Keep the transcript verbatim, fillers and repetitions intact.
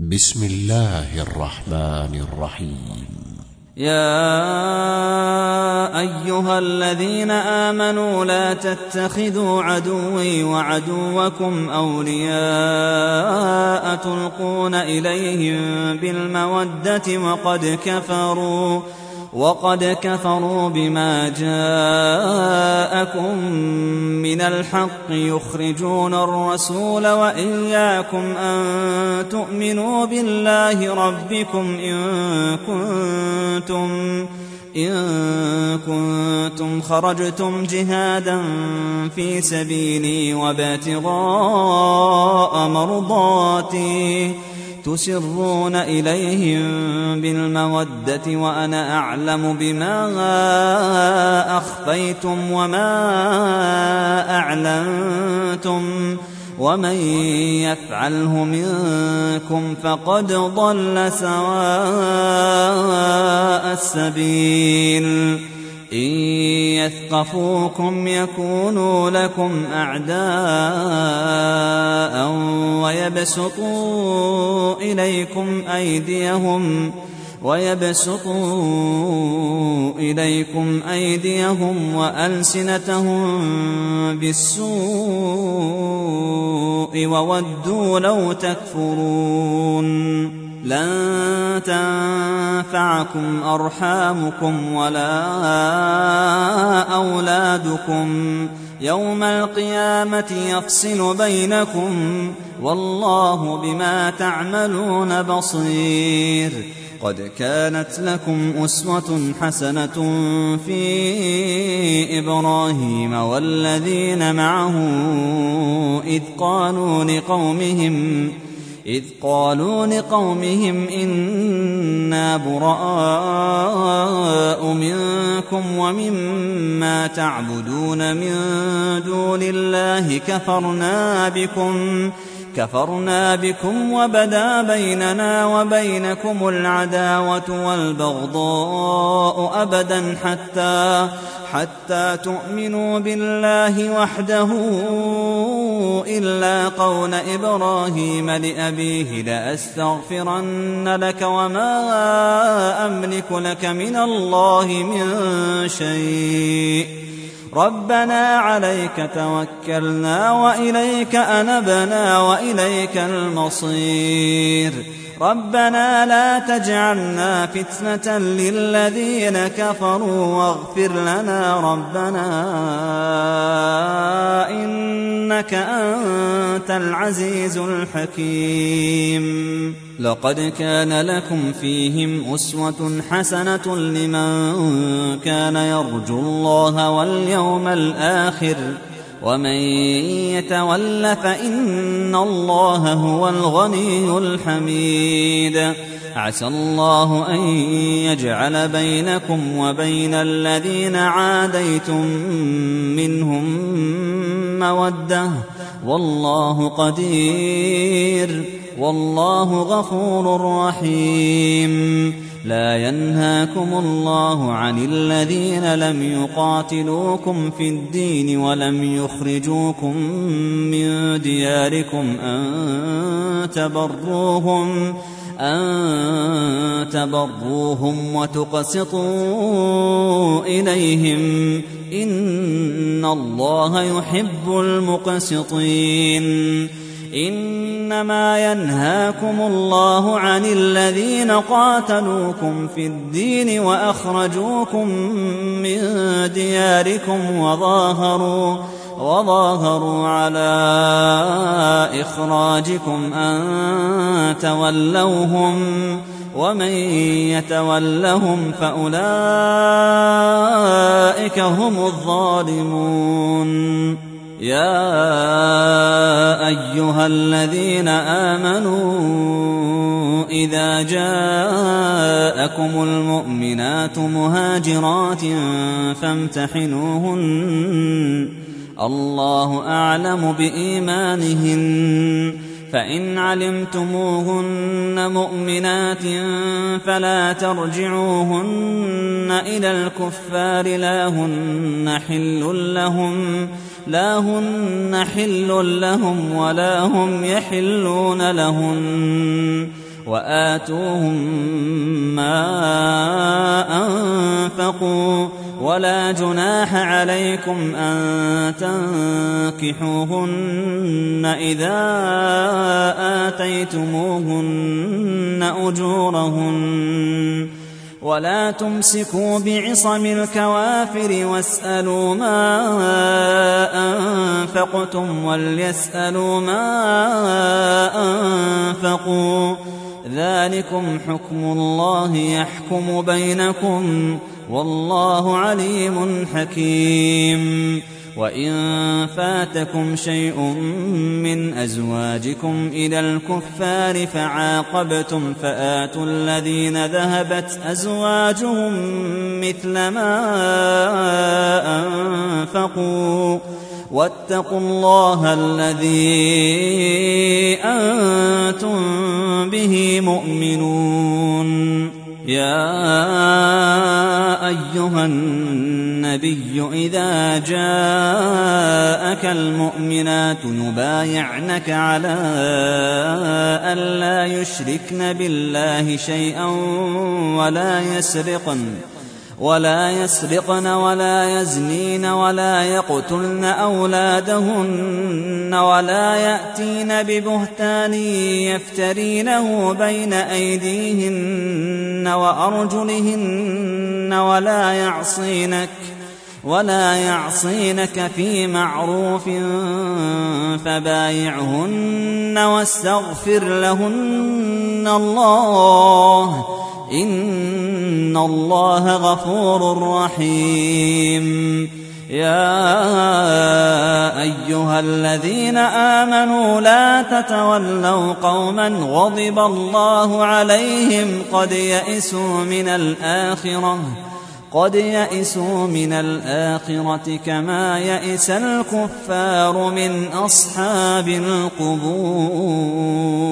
بسم الله الرحمن الرحيم. يا أيها الذين آمنوا لا تتخذوا عدوي وعدوكم أولياء تلقون إليهم بالمودة وقد كفروا وقد كفروا بما جاءكم من الحق يخرجون الرسول وإياكم أن تؤمنوا بالله ربكم إن كنتم إن كنتم خرجتم جهادا في سبيلي وابتغاء مرضاتي تسرون إليهم بالمودة وأنا أعلم بما أخفيتم وما أعلنتم ومن يفعله منكم فقد ضل سواء السبيل. إن يثقفوكم يكونوا لكم أعداء ويبسطوا إليكم أيديهم ويبسطوا إليكم أيديهم وألسنتهم بالسوء وودوا لو تكفرون. لن تنفعكم أرحامكم ولا أولادكم يوم القيامة يفصل بينكم والله بما تعملون بصير. قد كانت لكم أسوة حسنة في إبراهيم والذين معه إذ قالوا لقومهم إذ قالوا لقومهم إنا براء منكم ومما تعبدون من دون الله كفرنا بكم كفرنا بكم وبدا بيننا وبينكم العداوة والبغضاء أبدا حتى حتى تؤمنوا بالله وحده إلا قول إبراهيم لأبيه لأستغفرن لك وما أملك لك من الله من شيء ربنا عليك توكلنا وإليك أنبنا وإليك المصير. ربنا لا تجعلنا فتنة للذين كفروا واغفر لنا ربنا إنك أنت العزيز الحكيم. لقد كان لكم فيهم أسوة حسنة لمن كان يرجو الله واليوم الآخر ومن يتول فإن الله هو الغني الحميد. عسى الله أن يجعل بينكم وبين الذين عاديتم منهم مودة والله قدير والله غفور رحيم. لا ينهاكم الله عن الذين لم يقاتلوكم في الدين ولم يخرجوكم من دياركم أن تبروهم أن تبروهم وتقسطوا إليهم إن الله يحب المقسطين. إنما ينهاكم الله عن الذين قاتلوكم في الدين وأخرجوكم من دياركم وظاهروا وظاهروا على إخراجكم أن تولوهم ومن يتولهم فأولئك هم الظالمون. يا أيها الذين آمنوا إذا جاءكم المؤمنات مهاجرات فامتحنوهن الله أعلم بإيمانهن فإن علمتموهن مؤمنات فلا ترجعوهن إلى الكفار لا هن حل لهم لا هن حل لهم ولا هم يحلون لهن وآتوهم ما أنفقوا ولا جناح عليكم أن تنكحوهن إذا آتيتموهن أجورهن ولا تمسكوا بعصم الكوافر واسألوا ما أنفقتم وليسألوا ما أنفقوا ذلكم حكم الله يحكم بينكم والله عليم حكيم. وإن فاتكم شيء من أزواجكم إلى الكفار فعاقبتم فآتوا الذين ذهبت أزواجهم مثل ما أنفقوا واتقوا الله الذي أنتم به مؤمنون. يا أيها النبي إذا جاءك المؤمنات يبايعنك على أن لا يشركن بالله شيئا ولا يسرقن ولا يسرقن ولا يزنين ولا يقتلن أولادهن ولا يأتين ببهتان يفترينه بين أيديهن وأرجلهن ولا يعصينك ولا يعصينك في معروف فبايعهن واستغفر لهن الله إن الله غفور رحيم. يا أيها الذين آمنوا لا تتولوا قوما غضب الله عليهم قد يئسوا من الآخرة قد يئسوا من الآخرة كما يئس الكفار من أصحاب القبور.